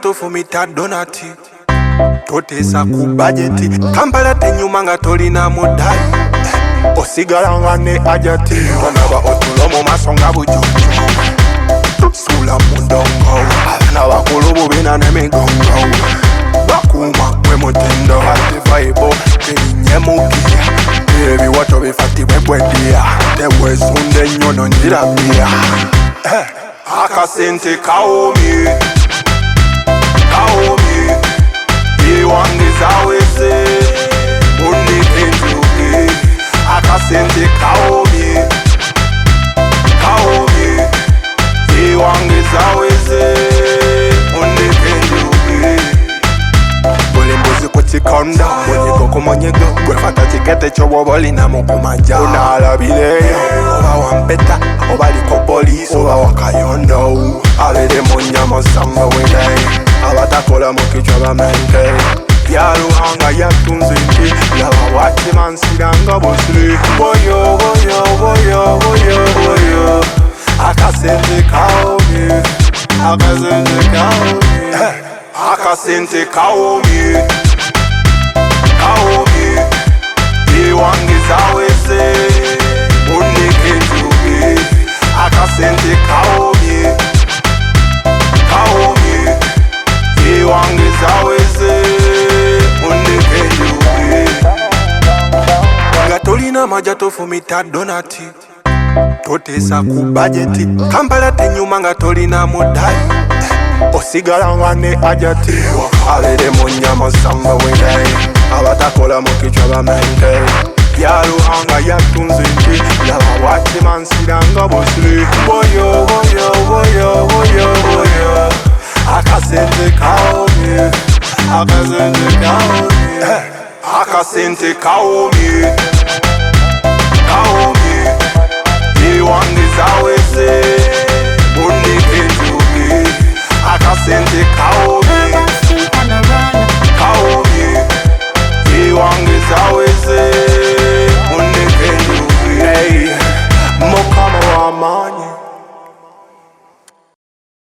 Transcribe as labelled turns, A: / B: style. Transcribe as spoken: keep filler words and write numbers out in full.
A: tofumita donati totesa ku budgeti Kampala tenyuma nga tolina mudai osigala nga ne ajati onaba otulo mu maso nga bujuju sula mundongo abana bakulu bubina n'emigongo bakuma mwe mutendo ati vaibo telinyemukia ebiwato bifatibwe bwediya tebwesunde nnyono njirabia akasente kaomye kaomye iwangiza wese unikenjuke akasente kaomye kaomye iwangiza wese unikenjuke buli mbuzi kukikonda munyiko kumunyigo gwefata kikete kyobwobolina mukumanja unalabireyo oba wampeta oba liko polisi oba wakayondo abere munyama sanga wele abatakola mukichwa bamente byaruhanga yatunze nti laba wakimansiranga bosire boyo boyo boyo boyo boyo akasente kaomye akasente kaomye akasente kaomye kaomye iwangiza wese unikenjuke akasente kaomye kaomye iwangiza wese unikenjuke nga tolina maja tofumita donati totesa ku budgeti Kampala tenyuma nga tolina mudai osigala nga ne ajati abere munyama sanga wele abatakola mukichwa bamente byaruhanga yatunze nti laba wakimansiranga bosire boyo boyo boyo boyo boyo akasente kaomye akasente kaomye akasente kaomye